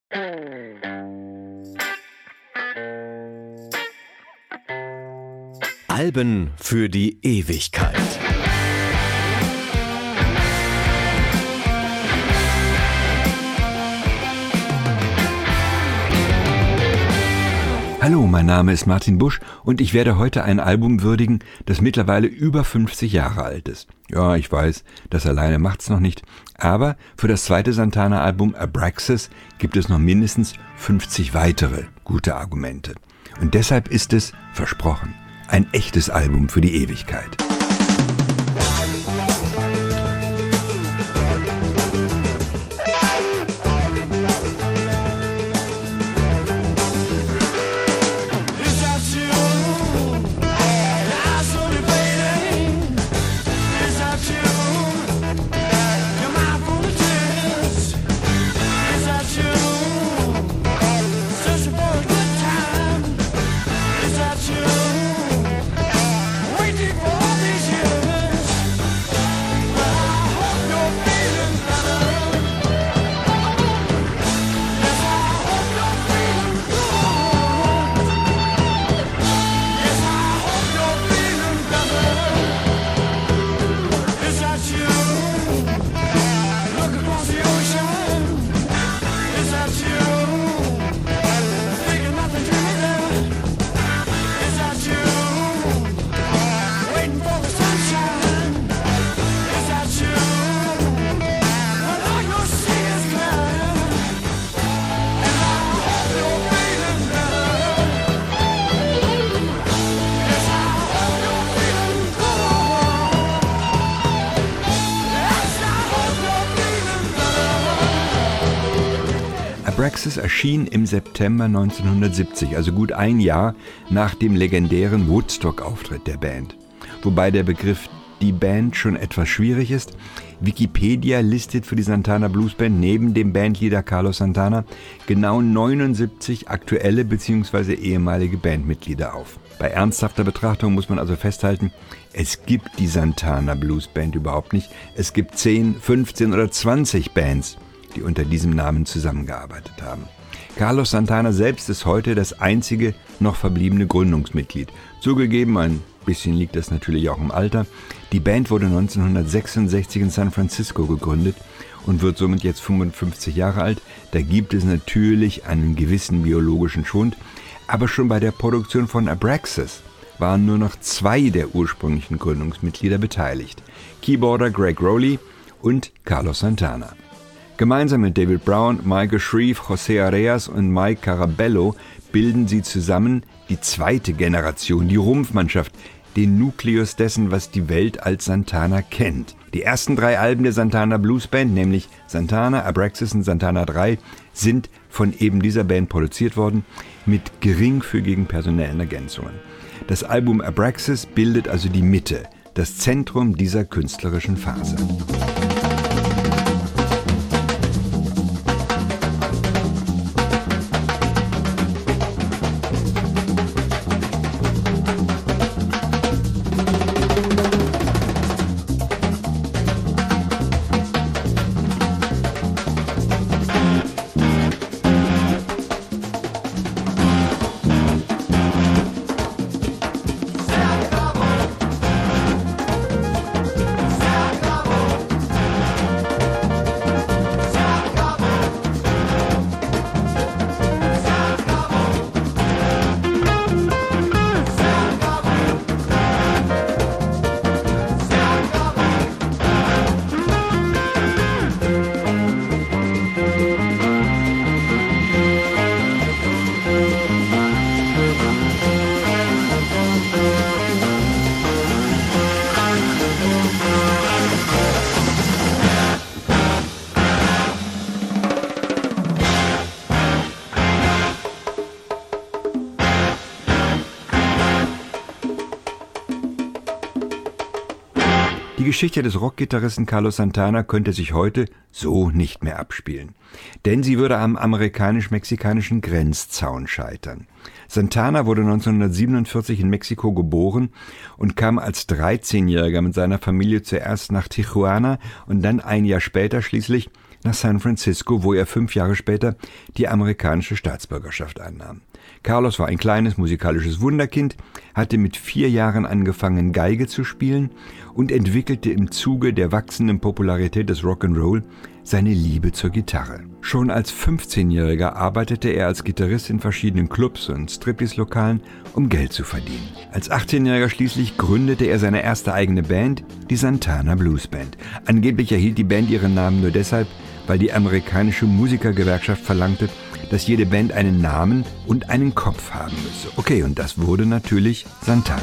Alben für die Ewigkeit. Hallo, mein Name ist Martin Busch und ich werde heute ein Album würdigen, das mittlerweile über 50 Jahre alt ist. Ja, ich weiß, das alleine macht's noch nicht, aber für das zweite Santana-Album Abraxas gibt es noch mindestens 50 weitere gute Argumente. Und deshalb ist es, versprochen, ein echtes Album für die Ewigkeit. Abraxas erschien im September 1970, also gut ein Jahr nach dem legendären Woodstock-Auftritt der Band. Wobei der Begriff die Band schon etwas schwierig ist. Wikipedia listet für die Santana Blues Band neben dem Bandleader Carlos Santana genau 79 aktuelle bzw. ehemalige Bandmitglieder auf. Bei ernsthafter Betrachtung muss man also festhalten, es gibt die Santana Blues Band überhaupt nicht. Es gibt 10, 15 oder 20 Bands, die unter diesem Namen zusammengearbeitet haben. Carlos Santana selbst ist heute das einzige noch verbliebene Gründungsmitglied. Zugegeben, ein bisschen liegt das natürlich auch im Alter. Die Band wurde 1966 in San Francisco gegründet und wird somit jetzt 55 Jahre alt. Da gibt es natürlich einen gewissen biologischen Schwund, aber schon bei der Produktion von Abraxas waren nur noch 2 der ursprünglichen Gründungsmitglieder beteiligt: Keyboarder Greg Rowley und Carlos Santana. Gemeinsam mit David Brown, Michael Shreve, José Areas und Mike Carabello bilden sie zusammen die zweite Generation, die Rumpfmannschaft, den Nukleus dessen, was die Welt als Santana kennt. Die ersten 3 Alben der Santana Blues Band, nämlich Santana, Abraxas und Santana 3, sind von eben dieser Band produziert worden, mit geringfügigen personellen Ergänzungen. Das Album Abraxas bildet also die Mitte, das Zentrum dieser künstlerischen Phase. Die Geschichte des Rockgitarristen Carlos Santana könnte sich heute so nicht mehr abspielen. Denn sie würde am amerikanisch-mexikanischen Grenzzaun scheitern. Santana wurde 1947 in Mexiko geboren und kam als 13-Jähriger mit seiner Familie zuerst nach Tijuana und dann ein Jahr später schließlich nach San Francisco, wo er 5 Jahre später die amerikanische Staatsbürgerschaft annahm. Carlos war ein kleines musikalisches Wunderkind, hatte mit 4 Jahren angefangen, Geige zu spielen und entwickelte im Zuge der wachsenden Popularität des Rock'n'Roll seine Liebe zur Gitarre. Schon als 15-Jähriger arbeitete er als Gitarrist in verschiedenen Clubs und Striptease-Lokalen, um Geld zu verdienen. Als 18-Jähriger schließlich gründete er seine erste eigene Band, die Santana Blues Band. Angeblich erhielt die Band ihren Namen nur deshalb, weil die amerikanische Musikergewerkschaft verlangte, dass jede Band einen Namen und einen Kopf haben müsse. Okay, und das wurde natürlich Santana.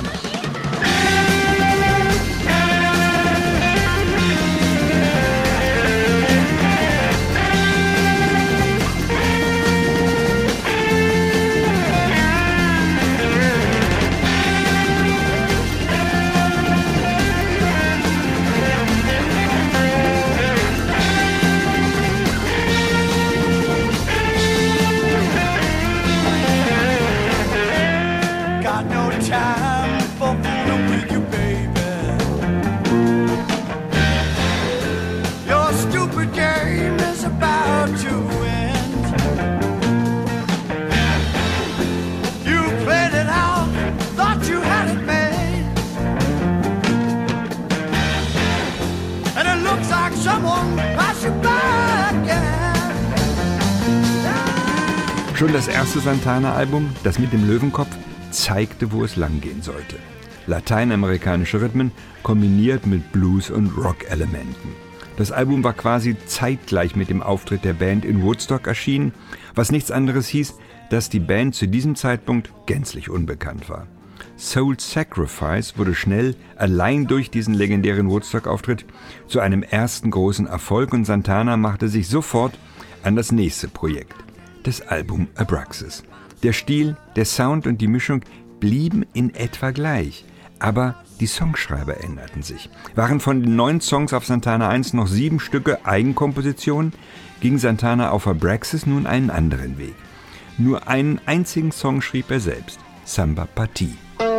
Schon das erste Santana-Album, das mit dem Löwenkopf, zeigte, wo es langgehen sollte. Lateinamerikanische Rhythmen kombiniert mit Blues- und Rock-Elementen. Das Album war quasi zeitgleich mit dem Auftritt der Band in Woodstock erschienen, was nichts anderes hieß, dass die Band zu diesem Zeitpunkt gänzlich unbekannt war. Soul Sacrifice wurde schnell, allein durch diesen legendären Woodstock-Auftritt, zu einem ersten großen Erfolg und Santana machte sich sofort an das nächste Projekt, das Album Abraxas. Der Stil, der Sound und die Mischung blieben in etwa gleich, aber die Songschreiber änderten sich. Waren von den 9 Songs auf Santana 1 noch 7 Stücke Eigenkompositionen, ging Santana auf Abraxas nun einen anderen Weg. Nur einen einzigen Song schrieb er selbst, Samba Party.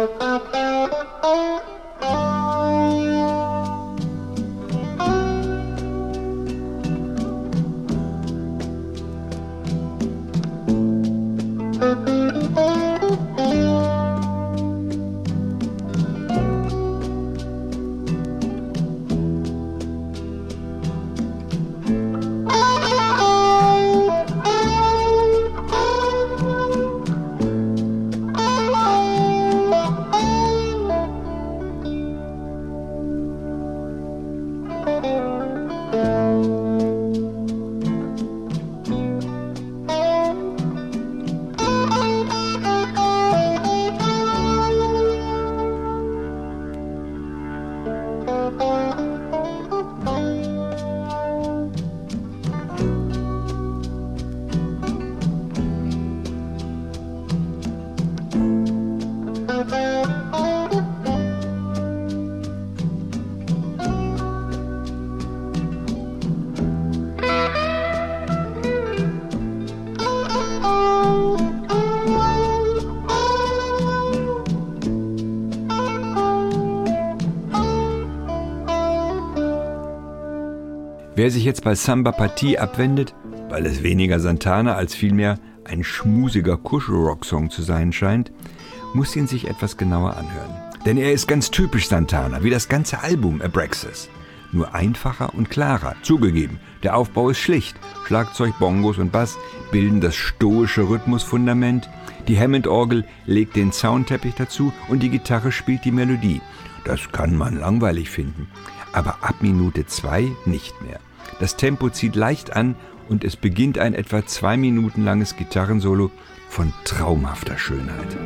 Wer sich jetzt bei Samba Party abwendet, weil es weniger Santana als vielmehr ein schmusiger Kuschelrock-Song zu sein scheint, muss ihn sich etwas genauer anhören. Denn er ist ganz typisch Santana, wie das ganze Album Abraxas. Nur einfacher und klarer. Zugegeben, der Aufbau ist schlicht. Schlagzeug, Bongos und Bass bilden das stoische Rhythmusfundament, die Hammond-Orgel legt den Soundteppich dazu und die Gitarre spielt die Melodie. Das kann man langweilig finden, aber ab Minute 2 nicht mehr. Das Tempo zieht leicht an und es beginnt ein etwa 2 Minuten langes Gitarrensolo von traumhafter Schönheit.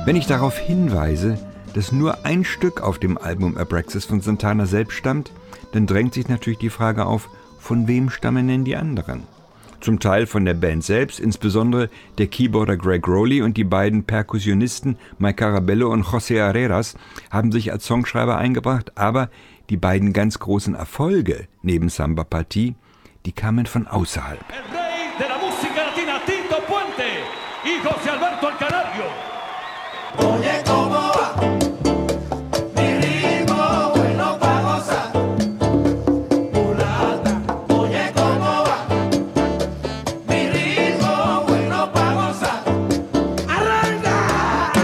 Wenn ich darauf hinweise, dass nur ein Stück auf dem Album Abraxas von Santana selbst stammt, dann drängt sich natürlich die Frage auf, von wem stammen denn die anderen? Zum Teil von der Band selbst, insbesondere der Keyboarder Greg Rowley und die beiden Perkussionisten Mike Carabello und José Areras haben sich als Songschreiber eingebracht, aber die beiden ganz großen Erfolge neben Samba Party, die kamen von außerhalb. El rey de la música latina, Tito Puente y José Alberto el Canario. Oye, ¿cómo va? Mi ritmo bueno pa' gozar. Mulata, oye, ¿cómo va? Mi ritmo bueno pa' gozar. ¡Arranca!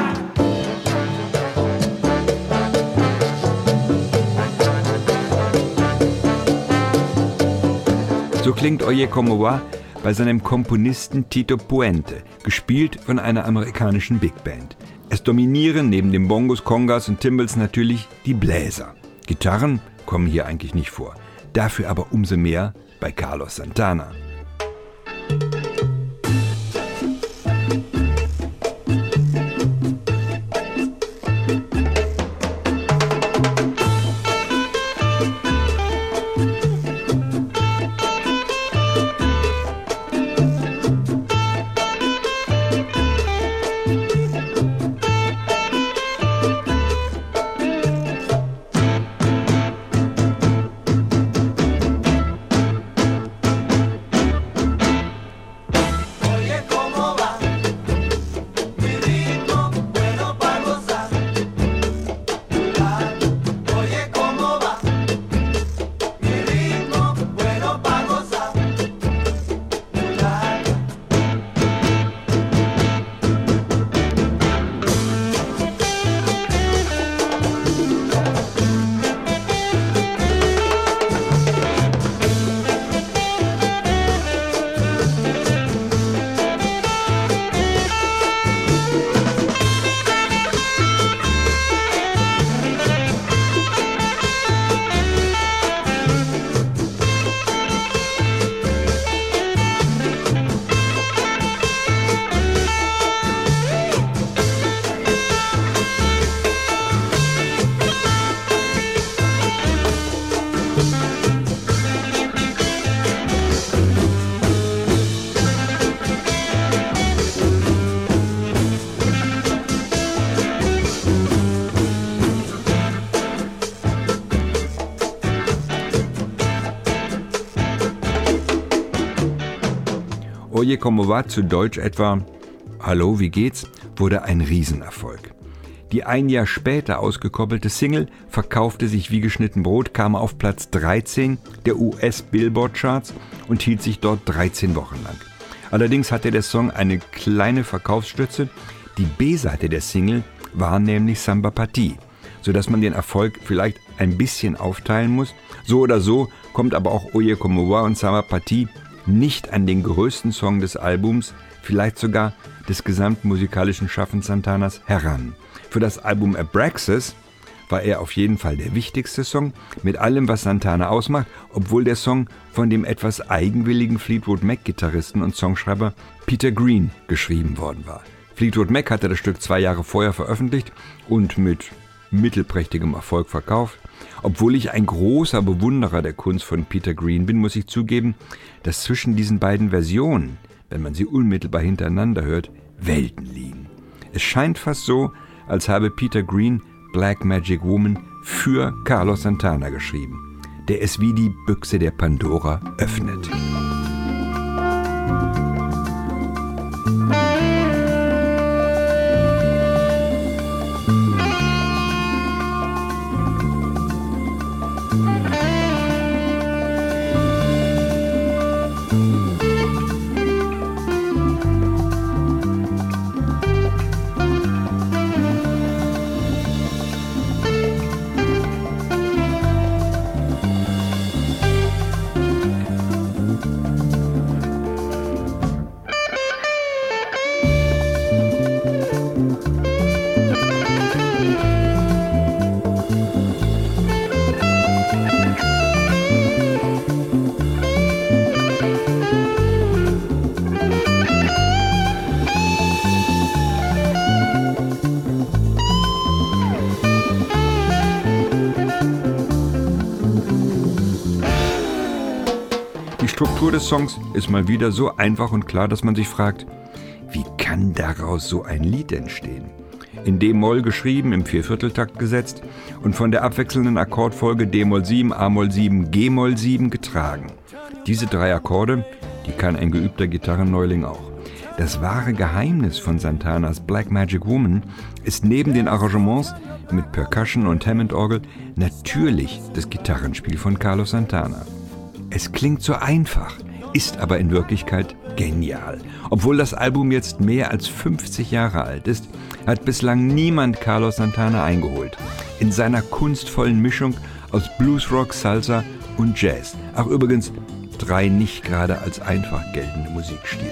So klingt Oye Como Va bei seinem Komponisten Tito Puente, gespielt von einer amerikanischen Big Band. Es dominieren neben den Bongos, Congas und Timbals natürlich die Bläser. Gitarren kommen hier eigentlich nicht vor, dafür aber umso mehr bei Carlos Santana. Oye Como Va, zu Deutsch etwa Hallo, wie geht's?, wurde ein Riesenerfolg. Die ein Jahr später ausgekoppelte Single verkaufte sich wie geschnitten Brot, kam auf Platz 13 der US-Billboard-Charts und hielt sich dort 13 Wochen lang. Allerdings hatte der Song eine kleine Verkaufsstütze. Die B-Seite der Single war nämlich Samba Party, sodass man den Erfolg vielleicht ein bisschen aufteilen muss. So oder so kommt aber auch Oye Como Va und Samba Party nicht an den größten Song des Albums, vielleicht sogar des gesamten musikalischen Schaffens Santanas heran. Für das Album Abraxas war er auf jeden Fall der wichtigste Song, mit allem, was Santana ausmacht, obwohl der Song von dem etwas eigenwilligen Fleetwood Mac-Gitarristen und Songschreiber Peter Green geschrieben worden war. Fleetwood Mac hatte das Stück 2 Jahre vorher veröffentlicht und mit mittelprächtigem Erfolg verkauft. Obwohl ich ein großer Bewunderer der Kunst von Peter Green bin, muss ich zugeben, dass zwischen diesen beiden Versionen, wenn man sie unmittelbar hintereinander hört, Welten liegen. Es scheint fast so, als habe Peter Green Black Magic Woman für Carlos Santana geschrieben, der es wie die Büchse der Pandora öffnet. Struktur des Songs ist mal wieder so einfach und klar, dass man sich fragt, wie kann daraus so ein Lied entstehen? In D-Moll geschrieben, im Viervierteltakt gesetzt und von der abwechselnden Akkordfolge D-Moll 7, A-Moll 7, G-Moll 7 getragen. Diese 3 Akkorde, die kann ein geübter Gitarrenneuling auch. Das wahre Geheimnis von Santanas Black Magic Woman ist neben den Arrangements mit Percussion und Hammond-Orgel natürlich das Gitarrenspiel von Carlos Santana. Es klingt so einfach, ist aber in Wirklichkeit genial. Obwohl das Album jetzt mehr als 50 Jahre alt ist, hat bislang niemand Carlos Santana eingeholt. In seiner kunstvollen Mischung aus Bluesrock, Salsa und Jazz. Ach übrigens, 3 nicht gerade als einfach geltende Musikstile.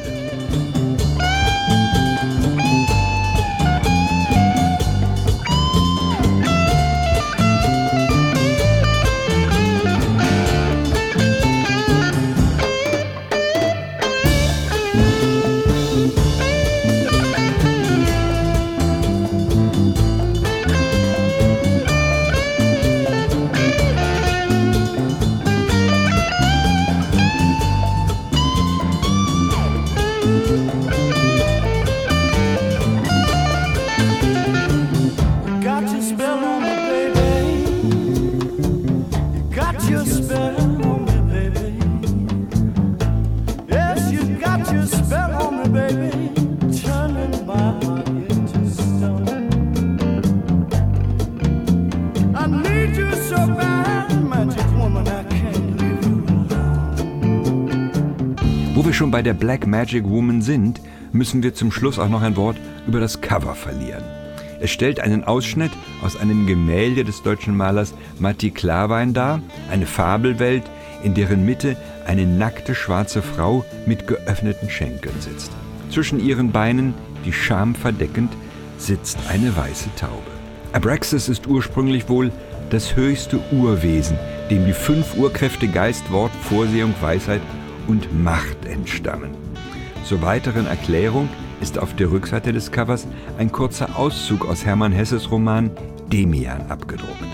Wo wir schon bei der Black Magic Woman sind, müssen wir zum Schluss auch noch ein Wort über das Cover verlieren. Es stellt einen Ausschnitt aus einem Gemälde des deutschen Malers Matti Klarwein dar, eine Fabelwelt, in deren Mitte eine nackte schwarze Frau mit geöffneten Schenkeln sitzt. Zwischen ihren Beinen, die Scham verdeckend, sitzt eine weiße Taube. Abraxas ist ursprünglich wohl das höchste Urwesen, dem die 5 Urkräfte Geist, Wort, Vorsehung, Weisheit und Macht entstammen. Zur weiteren Erklärung ist auf der Rückseite des Covers ein kurzer Auszug aus Hermann Hesses Roman Demian abgedruckt.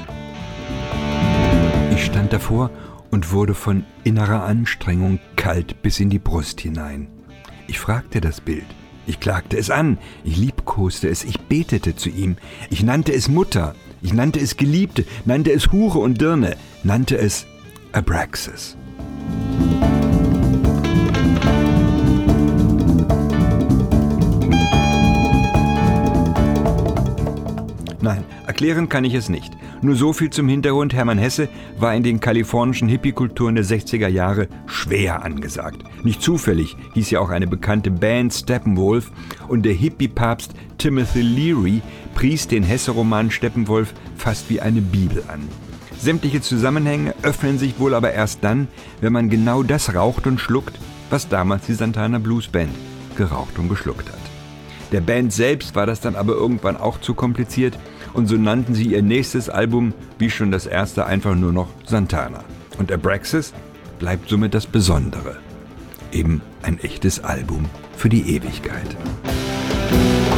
Ich stand davor und wurde von innerer Anstrengung kalt bis in die Brust hinein. Ich fragte das Bild, ich klagte es an, ich liebkoste es, ich betete zu ihm, ich nannte es Mutter, ich nannte es Geliebte, nannte es Hure und Dirne, nannte es Abraxas. Nein, erklären kann ich es nicht. Nur so viel zum Hintergrund: Hermann Hesse war in den kalifornischen Hippie-Kulturen der 60er Jahre schwer angesagt. Nicht zufällig hieß ja auch eine bekannte Band Steppenwolf und der Hippie-Papst Timothy Leary pries den Hesse-Roman Steppenwolf fast wie eine Bibel an. Sämtliche Zusammenhänge öffnen sich wohl aber erst dann, wenn man genau das raucht und schluckt, was damals die Santana Blues Band geraucht und geschluckt hat. Der Band selbst war das dann aber irgendwann auch zu kompliziert und so nannten sie ihr nächstes Album, wie schon das erste, einfach nur noch Santana. Und Abraxas bleibt somit das Besondere. Eben ein echtes Album für die Ewigkeit.